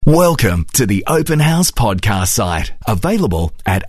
Welcome to the Open House podcast site, available at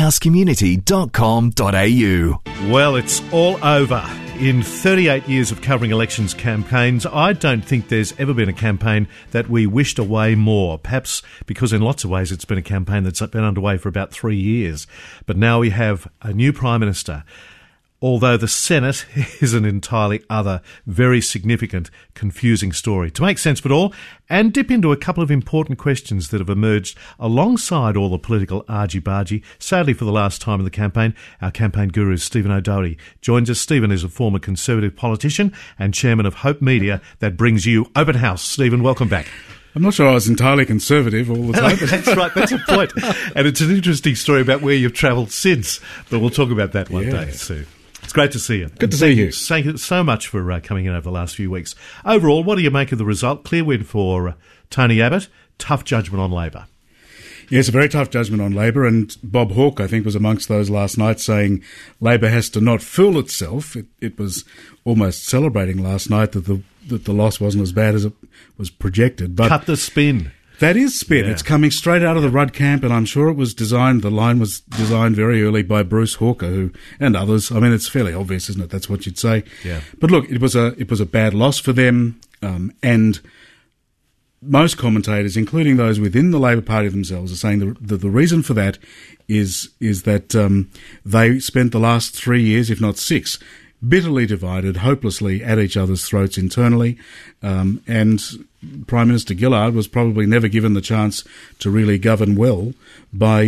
openhousecommunity.com.au. Well, it's all over. In 38 years of covering elections campaigns, I don't think there's ever been a campaign that we wished away more. Perhaps because in lots of ways it's been a campaign that's been underway for about 3 years. But now we have a new Prime Minister. Although the Senate is an entirely other, very significant, confusing story. To make sense of it all, and dip into a couple of important questions that have emerged alongside all the political argy-bargy, sadly for the last time in the campaign, our campaign guru, Stephen O'Doherty, joins us. Stephen is a former Conservative politician and chairman of Hope Media that brings you Open House. Stephen, welcome back. I'm not sure I was entirely conservative all the time. That's right, that's a point. And it's an interesting story about where you've travelled since, but we'll talk about that one day soon. It's great to see you. Good to see you. Thank you so much for coming in over the last few weeks. Overall, what do you make of the result? Clear win for Tony Abbott, tough judgment on Labor. Yes, a very tough judgment on Labor, and Bob Hawke, I think, was amongst those last night saying Labor has to not fool itself. It was almost celebrating last night that the loss wasn't as bad as it was projected. But cut the spin. That is spin. Yeah. It's coming straight out of the Rudd camp, and I'm sure it was designed, the line was designed very early by Bruce Hawker and others. I mean, it's fairly obvious, isn't it? That's what you'd say. Yeah. But look, it was a bad loss for them, and most commentators, including those within the Labor Party themselves, are saying that the reason for that is that they spent the last 3 years, if not 6, bitterly divided, hopelessly at each other's throats internally, and Prime Minister Gillard was probably never given the chance to really govern well by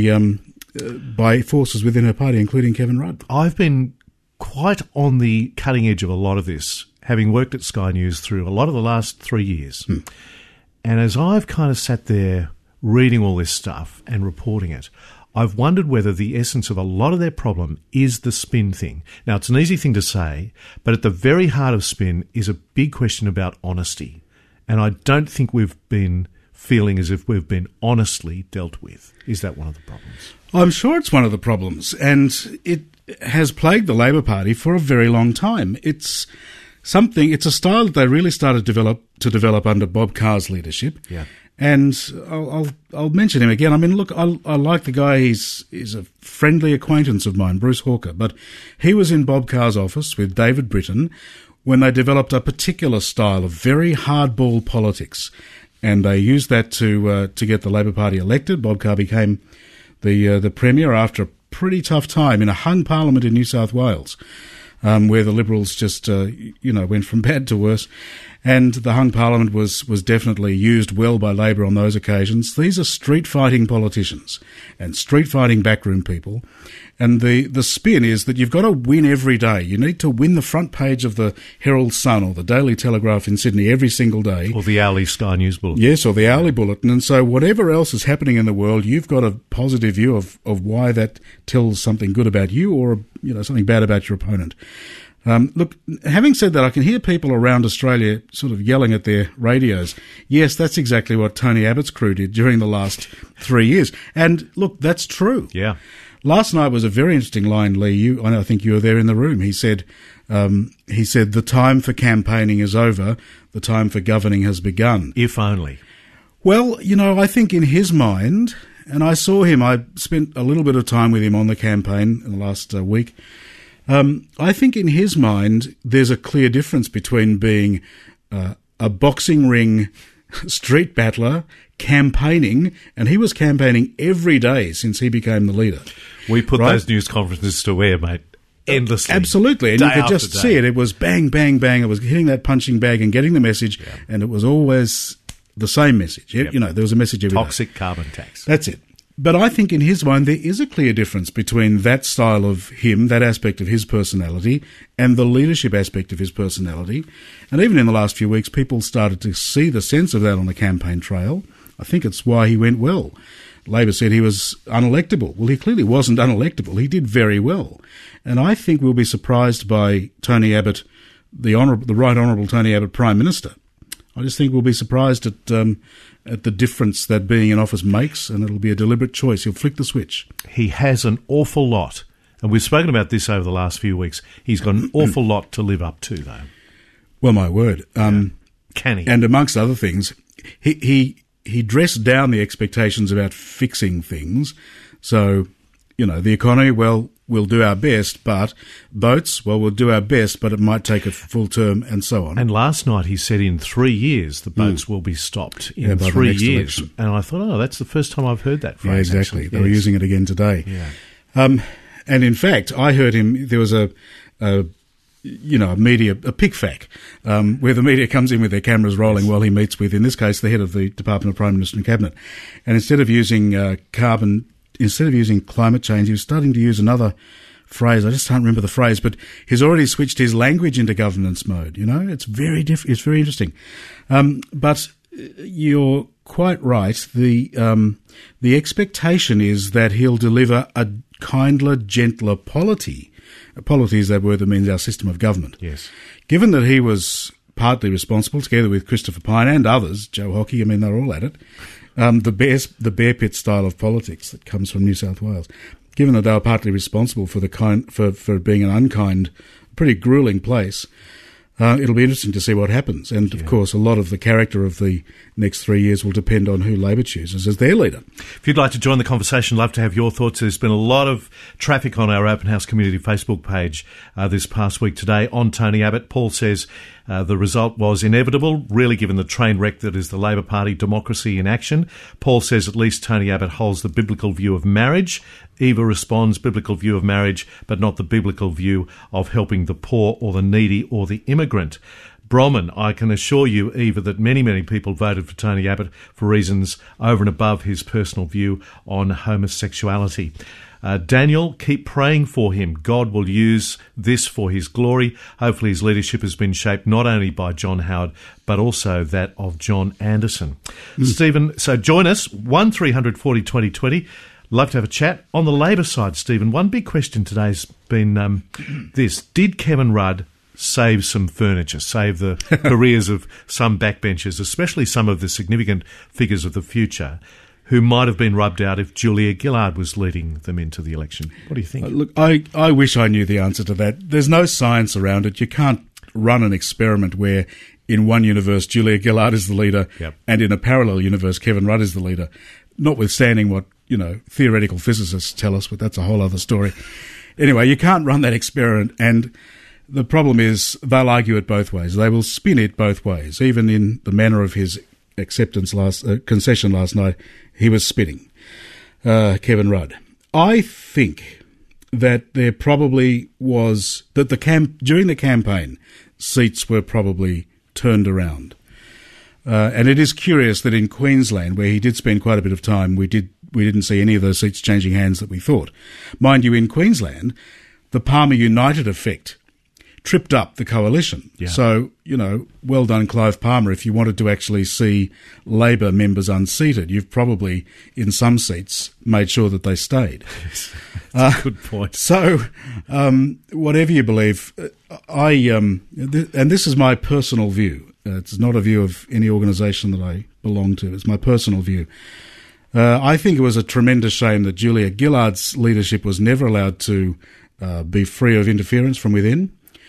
forces within her party, including Kevin Rudd. I've been quite on the cutting edge of a lot of this, having worked at Sky News through a lot of the last 3 years. And as I've kind of sat there reading all this stuff and reporting it, I've wondered whether the essence of a lot of their problem is the spin thing. Now, it's an easy thing to say, but at the very heart of spin is a big question about honesty. And I don't think we've been feeling as if we've been honestly dealt with. Is that one of the problems? I'm sure it's one of the problems, and it has plagued the Labor Party for a very long time. It's a style that they really started to develop under Bob Carr's leadership. Yeah. And I'll mention him again. I mean, look, I like the guy. He's a friendly acquaintance of mine, Bruce Hawker. But he was in Bob Carr's office with David Britton when they developed a particular style of very hardball politics, and they used that to get the Labor Party elected. Bob Carr became the premier after a pretty tough time in a hung parliament in New South Wales, where the Liberals just went from bad to worse. And the hung parliament was definitely used well by Labor on those occasions. These are street-fighting politicians and street-fighting backroom people. And the spin is that you've got to win every day. You need to win the front page of the Herald Sun or the Daily Telegraph in Sydney every single day. Or the hourly Sky News Bulletin. Yes, or the hourly bulletin. And so whatever else is happening in the world, you've got a positive view of why that tells something good about you or something bad about your opponent. Look, having said that, I can hear people around Australia sort of yelling at their radios. Yes, that's exactly what Tony Abbott's crew did during the last 3 years. And look, that's true. Yeah. Last night was a very interesting line, Lee. I think you were there in the room. He said, the time for campaigning is over. The time for governing has begun. If only. Well, I think in his mind, and I saw him, I spent a little bit of time with him on the campaign in the last week. I think in his mind, there's a clear difference between being a boxing ring street battler, campaigning, and he was campaigning every day since he became the leader. We put those news conferences to air, mate, endlessly. Absolutely, and you could just see it. It was bang, bang, bang. It was hitting that punching bag and getting the message, and it was always the same message. Yep. There was a message every day. Toxic carbon tax. That's it. But I think in his mind there is a clear difference between that style of him, that aspect of his personality, and the leadership aspect of his personality. And even in the last few weeks, people started to see the sense of that on the campaign trail. I think it's why he went well. Labor said he was unelectable. Well, he clearly wasn't unelectable. He did very well. And I think we'll be surprised by Tony Abbott, the Right Honourable Tony Abbott Prime Minister. I just think we'll be surprised at the difference that being in office makes, and it'll be a deliberate choice. He'll flick the switch. He has an awful lot, and we've spoken about this over the last few weeks. He's got an awful lot to live up to, though. Well, my word. Can he? And amongst other things, he he dressed down the expectations about fixing things. So, the economy, well, we'll do our best, but boats, well, we'll do our best, but it might take a full term, and so on. And last night he said in 3 years the boats will be stopped in 3 years. Election. And I thought, that's the first time I've heard that phrase. Yeah, exactly. Actually. They were using it again today. Yeah. And in fact, I heard him, there was a pick fac, where the media comes in with their cameras rolling while he meets with, in this case, the head of the Department of Prime Minister and Cabinet. And instead of using climate change, he was starting to use another phrase. I just can't remember the phrase, but he's already switched his language into governance mode. It's very it's very interesting. But you're quite right. The expectation is that he'll deliver a kindler, gentler polity. Polity is that word that means our system of government. Yes. Given that he was partly responsible, together with Christopher Pyne and others, Joe Hockey, they're all at it, the bear pit style of politics that comes from New South Wales. Given that they were partly responsible for for being an unkind, pretty gruelling place, it'll be interesting to see what happens. And, of course, a lot of the character of the next 3 years will depend on who Labor chooses as their leader. If you'd like to join the conversation, love to have your thoughts. There's been a lot of traffic on our Open House Community Facebook page this past week today on Tony Abbott. Paul says the result was inevitable, really, given the train wreck that is the Labor Party democracy in action. Paul says at least Tony Abbott holds the biblical view of marriage. Eva responds, biblical view of marriage, but not the biblical view of helping the poor or the needy or the immigrant. Bromman, I can assure you, Eva, that many, many people voted for Tony Abbott for reasons over and above his personal view on homosexuality. Daniel, keep praying for him. God will use this for his glory. Hopefully his leadership has been shaped not only by John Howard, but also that of John Anderson. Stephen, so join us, 1340 2020. Love to have a chat. On the Labor side, Stephen, one big question today's been this. Did Kevin Rudd save some furniture, save the careers of some backbenchers, especially some of the significant figures of the future, who might have been rubbed out if Julia Gillard was leading them into the election? What do you think? Look, I wish I knew the answer to that. There's no science around it. You can't run an experiment where in one universe Julia Gillard is the leader and in a parallel universe Kevin Rudd is the leader, notwithstanding what theoretical physicists tell us, but that's a whole other story. Anyway, you can't run that experiment, and the problem is they'll argue it both ways. They will spin it both ways. Even in the manner of his concession last night, he was spinning Kevin Rudd. I think that there probably was that during the campaign, seats were probably turned around, and it is curious that in Queensland, where he did spend quite a bit of time, we didn't see any of those seats changing hands that we thought. Mind you, in Queensland, the Palmer United effect tripped up the coalition. Yeah. So, well done, Clive Palmer. If you wanted to actually see Labor members unseated, you've probably, in some seats, made sure that they stayed. That's a good point. So, whatever you believe, and this is my personal view. It's not a view of any organisation that I belong to. It's my personal view. I think it was a tremendous shame that Julia Gillard's leadership was never allowed to be free of interference from within,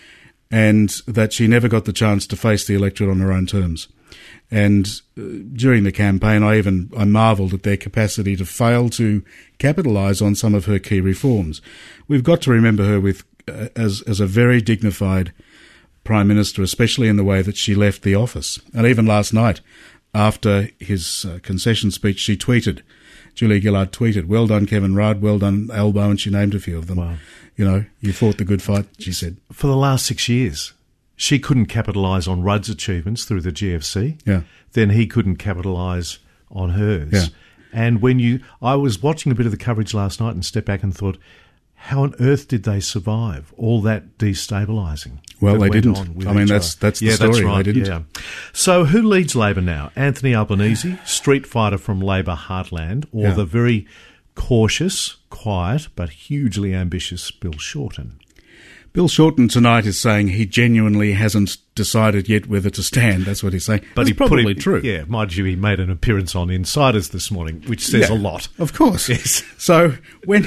and that she never got the chance to face the electorate on her own terms. And during the campaign, I marvelled at their capacity to fail to capitalise on some of her key reforms. We've got to remember her as a very dignified Prime Minister, especially in the way that she left the office. And even last night, after his concession speech, Julia Gillard tweeted, "Well done, Kevin Rudd, well done, Albo," and she named a few of them. Wow. You fought the good fight, she said. For the last 6 years, she couldn't capitalise on Rudd's achievements through the GFC. Yeah. Then he couldn't capitalise on hers. Yeah. And I was watching a bit of the coverage last night and stepped back and thought, how on earth did they survive all that destabilising? Well, they didn't. That's the story. That's right. They didn't. Yeah. So who leads Labor now? Anthony Albanese, street fighter from Labor heartland, or the very cautious, quiet, but hugely ambitious Bill Shorten? Bill Shorten tonight is saying he genuinely hasn't decided yet whether to stand. That's what he's saying. But it's probably true. Yeah, mind you, he made an appearance on Insiders this morning, which says a lot. Of course. Yes. So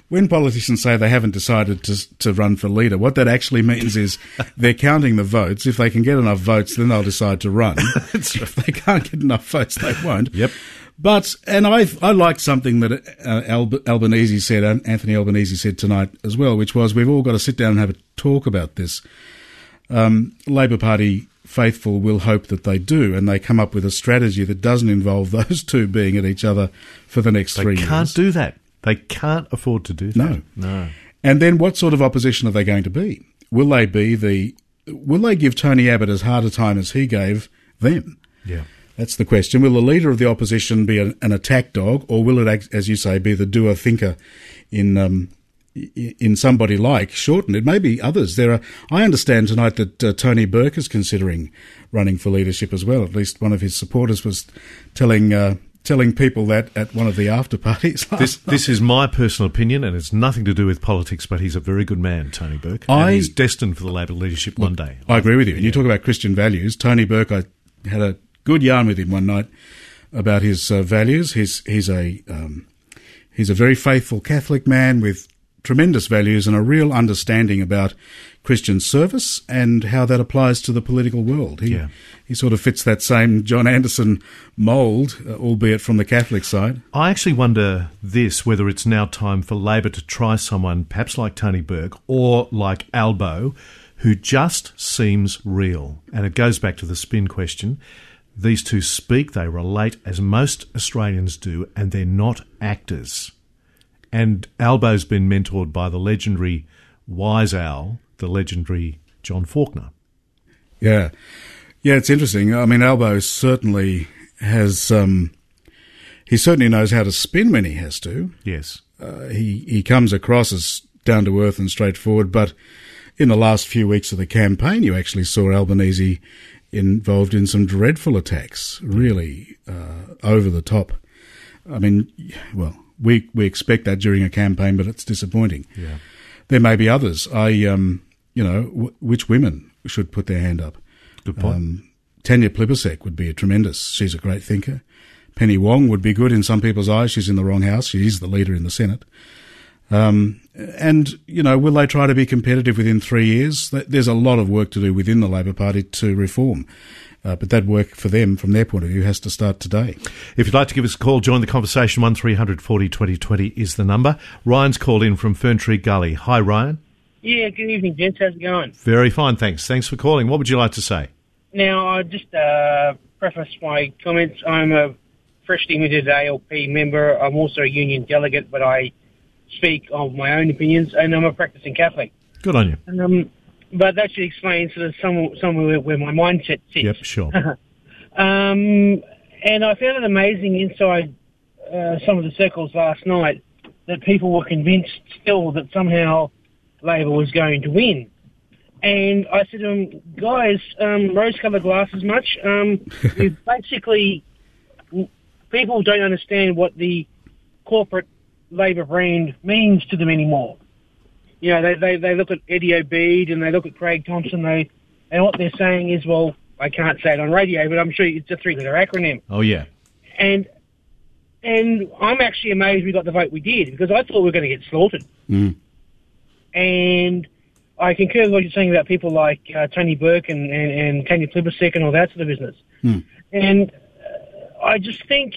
when politicians say they haven't decided to run for leader, what that actually means is they're counting the votes. If they can get enough votes, then they'll decide to run. If they can't get enough votes, they won't. Yep. But, and I liked something that Albanese said, Anthony Albanese said tonight as well, which was we've all got to sit down and have a talk about this. Labor Party faithful will hope that they do, and they come up with a strategy that doesn't involve those two being at each other for the next 3 years. They can't do that. They can't afford to do that. No. And then what sort of opposition are they going to be? Will they give Tony Abbott as hard a time as he gave them? Yeah. That's the question. Will the leader of the opposition be an attack dog, or will it, as you say, be the doer thinker in somebody like Shorten? It may be others. I understand tonight that Tony Burke is considering running for leadership as well. At least one of his supporters was telling people that at one of the after parties. This is my personal opinion, and it's nothing to do with politics, but he's a very good man, Tony Burke, and he's destined for the Labor leadership one day. I agree with you. And you talk about Christian values. Tony Burke, I had a good yarn with him one night about his values. He's a very faithful Catholic man with tremendous values and a real understanding about Christian service and how that applies to the political world. He sort of fits that same John Anderson mould, albeit from the Catholic side. I actually wonder whether it's now time for Labor to try someone perhaps like Tony Burke or like Albo, who just seems real. And it goes back to the spin question. These two speak, they relate as most Australians do, and they're not actors. And Albo's been mentored by the legendary Wise Al, the legendary John Faulkner. Yeah, it's interesting. I mean, Albo certainly has... he certainly knows how to spin when he has to. Yes. He comes across as down-to-earth and straightforward, but in the last few weeks of the campaign, you actually saw Albanese involved in some dreadful attacks, really over the top. I mean, well, we expect that during a campaign, but it's disappointing. Yeah. There may be others. Which women should put their hand up? Good point. Tanya Plibersek would be she's a great thinker. Penny Wong would be good in some people's eyes. She's in the wrong house. She is the leader in the Senate. Will they try to be competitive within 3 years? There's a lot of work to do within the Labor Party to reform. But that work for them, from their point of view, has to start today. If you'd like to give us a call, join the conversation. 1300 40 20 20 is the number. Ryan's called in from Ferntree Gully. Hi, Ryan. Yeah, good evening, gents. How's it going? Very fine, thanks. Thanks for calling. What would you like to say? Now, I just preface my comments. I'm a freshly minted ALP member. I'm also a union delegate, but I speak of my own opinions, and I'm a practicing Catholic. Good on you. But that should explain sort of somewhere where my mindset sits. Yep, sure. And I found it amazing inside some of the circles last night that people were convinced still that somehow Labor was going to win. And I said to them, guys, rose-coloured glasses much? Basically, people don't understand what the corporate Labor brand means to them anymore. You know, they look at Eddie Obeid and they look at Craig Thompson, and what they're saying is, well, I can't say it on radio, but I'm sure it's a three-letter acronym. Oh, yeah. And I'm actually amazed we got the vote we did, because I thought we were going to get slaughtered. Mm. And I concur with what you're saying about people like Tony Burke and Tanya Plibersek and all that sort of business. Mm. And I just think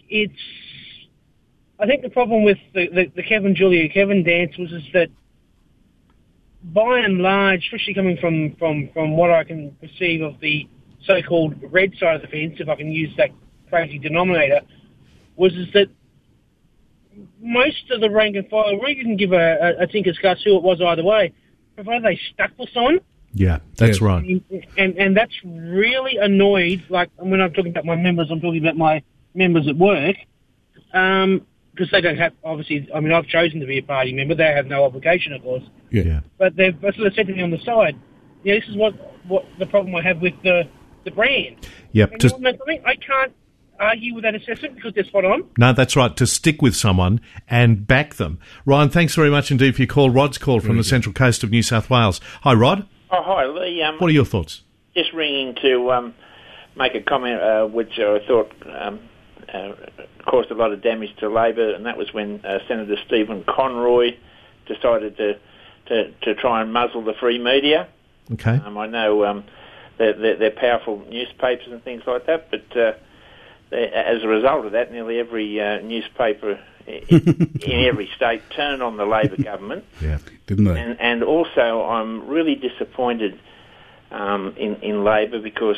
I think the problem with the Kevin dance was that by and large, especially coming from what I can perceive of the so-called red side of the fence, if I can use that crazy denominator, was that most of the rank and file, we didn't give a tinker's cuss who it was either way, provided they stuck the sign. Yeah, that's right. And that's really annoyed, like when I'm talking about my members, I'm talking about my members at work, because they don't have, obviously, I mean, I've chosen to be a party member. They have no obligation, of course. Yeah. But they've sort of said to me on the side, yeah, this is what the problem I have with the brand. Yep. And you know something? I can't argue with that assessment because they're spot on. No, that's right, to stick with someone and back them. Ryan, thanks very much indeed for your call. Rod's called from the Central Coast of New South Wales. Hi, Rod. Oh, hi, Lee. What are your thoughts? Just ringing to make a comment which I thought caused a lot of damage to Labor, and that was when Senator Stephen Conroy decided to try and muzzle the free media. Okay. I know they're powerful newspapers and things like that, but as a result of that, nearly every newspaper in every state turned on the Labor government. Yeah, didn't they? And also, I'm really disappointed in Labor because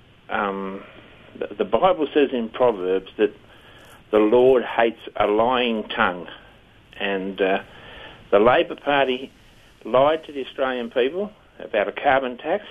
the Bible says in Proverbs that the Lord hates a lying tongue, and the Labor Party lied to the Australian people about a carbon tax.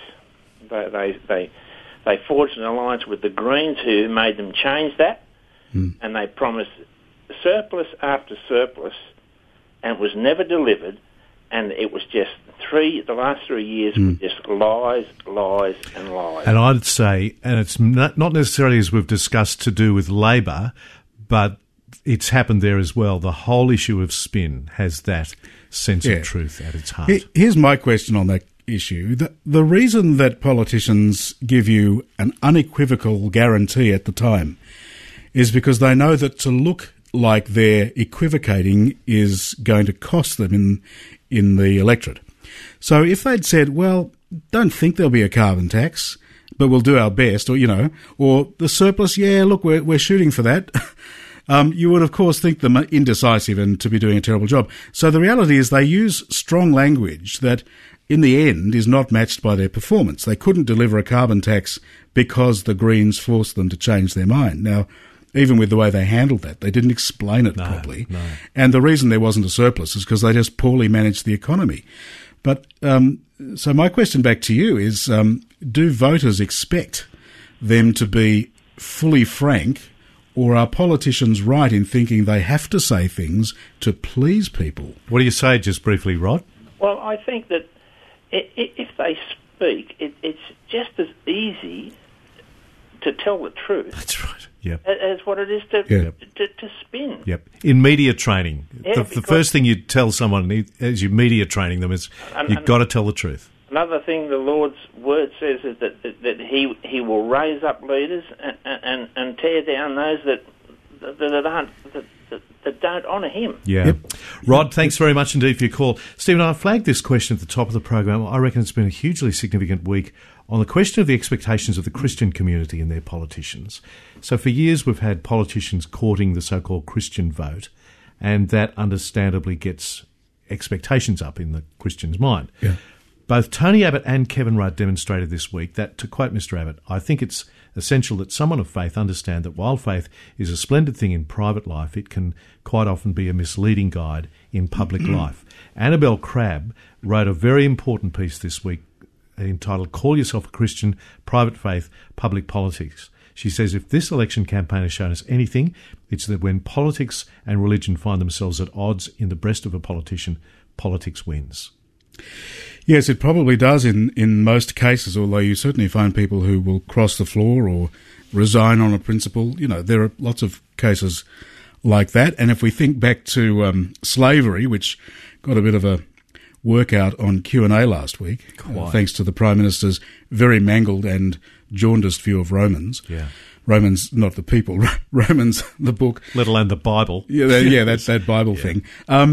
They forged an alliance with the Greens, who made them change that, and they promised surplus after surplus, and it was never delivered. And it was just the last 3 years were just lies, lies, and lies. And I'd say, and it's not necessarily, as we've discussed, to do with Labor, but it's happened there as well. The whole issue of spin has that sense of truth at its heart. Here's my question on that issue. The reason that politicians give you an unequivocal guarantee at the time is because they know that to look like they're equivocating is going to cost them in the electorate. So if they'd said, well, don't think there'll be a carbon tax, but we'll do our best, or the surplus, look, we're shooting for that, you would, of course, think them indecisive and to be doing a terrible job. So the reality is they use strong language that, in the end, is not matched by their performance. They couldn't deliver a carbon tax because the Greens forced them to change their mind. Now, even with the way they handled that, they didn't explain it properly. No. And the reason there wasn't a surplus is because they just poorly managed the economy. But so my question back to you is, do voters expect them to be fully frank, or are politicians right in thinking they have to say things to please people? What do you say, just briefly, Rod? Well, I think that if they speak, it's just as easy to tell the truth. That's right. Yep. As what it is to spin. Yep. In media training, the first thing you tell someone as you're media training them is you've got to tell the truth. Another thing the Lord's word says is that He will raise up leaders and tear down those that don't honour Him. Yeah. Yep. Rod, thanks very much indeed for your call. Stephen, I flagged this question at the top of the program. I reckon it's been a hugely significant week on the question of the expectations of the Christian community and their politicians. So for years we've had politicians courting the so-called Christian vote, and that understandably gets expectations up in the Christian's mind. Yeah. Both Tony Abbott and Kevin Rudd demonstrated this week that, to quote Mr. Abbott, I think it's essential that someone of faith understand that while faith is a splendid thing in private life, it can quite often be a misleading guide in public life. Annabelle Crabb wrote a very important piece this week entitled Call Yourself a Christian, Private Faith, Public Politics. She says if this election campaign has shown us anything, it's that when politics and religion find themselves at odds in the breast of a politician, politics wins. Yes, it probably does in most cases, although you certainly find people who will cross the floor or resign on a principle. There are lots of cases like that. And if we think back to slavery, which got a bit of a workout on Q&A last week, thanks to the Prime Minister's very mangled and jaundiced view of Romans. Yeah. Romans, not the people, Romans, the book. Let alone the Bible. Yeah, that's that Bible thing.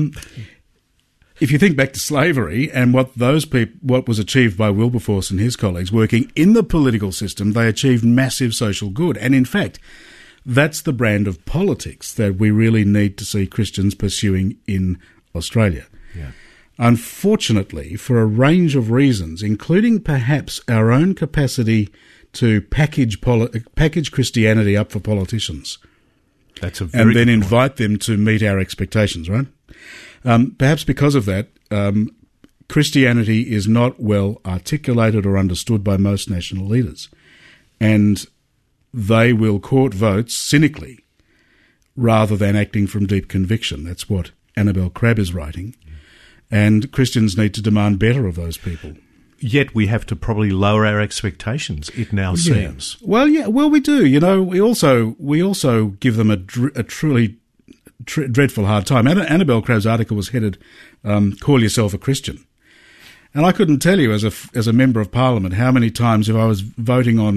If you think back to slavery and what was achieved by Wilberforce and his colleagues working in the political system, they achieved massive social good. And in fact, that's the brand of politics that we really need to see Christians pursuing in Australia. Yeah. Unfortunately, for a range of reasons, including perhaps our own capacity to package Christianity up for politicians, that's a very and then invite them to meet our expectations, right? Perhaps because of that, Christianity is not well articulated or understood by most national leaders, and they will court votes cynically rather than acting from deep conviction. That's what Annabelle Crabb is writing. And Christians need to demand better of those people. Yet we have to probably lower our expectations, it now seems. Well, we do. We also give them a truly dreadful hard time. Annabelle Crabb's article was headed, Call Yourself a Christian. And I couldn't tell you as a member of Parliament how many times if I was voting on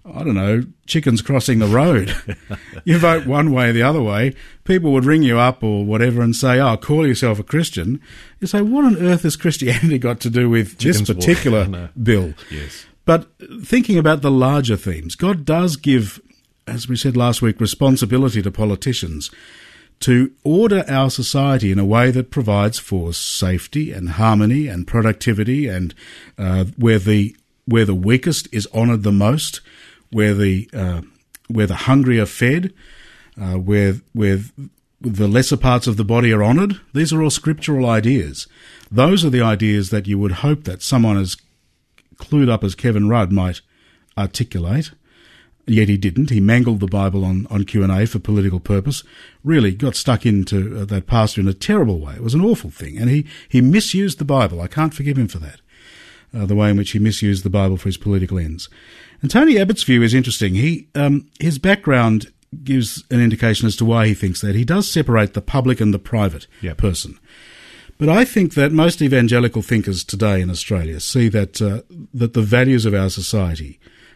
I don't know, chickens crossing the road. You vote one way or the other way, people would ring you up or whatever and say, oh, call yourself a Christian. You say, what on earth has Christianity got to do with Chickens this particular bill? Yes. But thinking about the larger themes, God does give, as we said last week, responsibility to politicians to order our society in a way that provides for safety and harmony and productivity, and where the weakest is honoured the most, where the hungry are fed, where the lesser parts of the body are honoured. These are all scriptural ideas. Those are the ideas that you would hope that someone as clued up as Kevin Rudd might articulate. Yet he didn't. He mangled the Bible on Q&A for political purpose. Really got stuck into that pastor in a terrible way. It was an awful thing. And he misused the Bible. I can't forgive him for that, the way in which he misused the Bible for his political ends. And Tony Abbott's view is interesting. His background gives an indication as to why he thinks that. He does separate the public and the private person. But I think that most evangelical thinkers today in Australia see that that the values of our society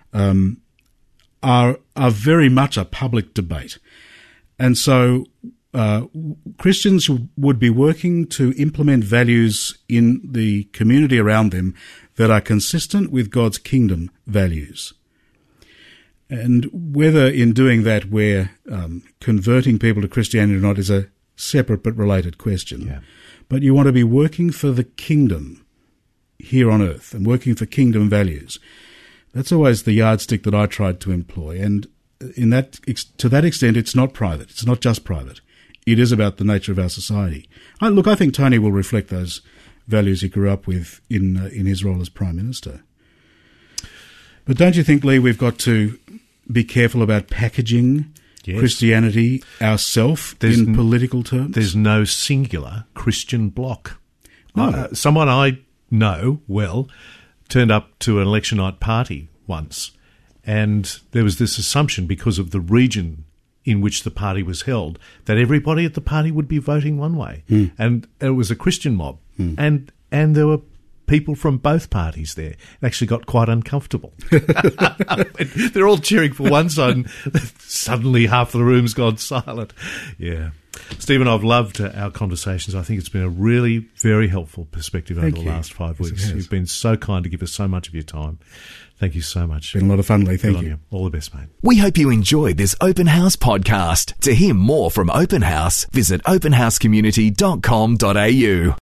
are very much a public debate. And so Christians would be working to implement values in the community around them that are consistent with God's kingdom values. And whether in doing that we're converting people to Christianity or not is a separate but related question. Yeah. But you want to be working for the kingdom here on earth and working for kingdom values. That's always the yardstick that I tried to employ. And to that extent, it's not private. It's not just private. It is about the nature of our society. I think Tony will reflect those values he grew up with in his role as Prime Minister. But don't you think, Lee, we've got to be careful about packaging Christianity ourselves in political terms? There's no singular Christian bloc. No. Someone I know well turned up to an election night party once, and there was this assumption, because of the region in which the party was held, that everybody at the party would be voting one way. And it was a Christian mob. And there were people from both parties there. It actually got quite uncomfortable. They're all cheering for one side, and suddenly half the room's gone silent. Yeah. Stephen, I've loved our conversations. I think it's been a really very helpful perspective over the last 5 weeks. You've been so kind to give us so much of your time. Thank you so much. Been a lot of fun, Lee. Thank you. All the best, mate. We hope you enjoyed this Open House podcast. To hear more from Open House, visit openhousecommunity.com.au.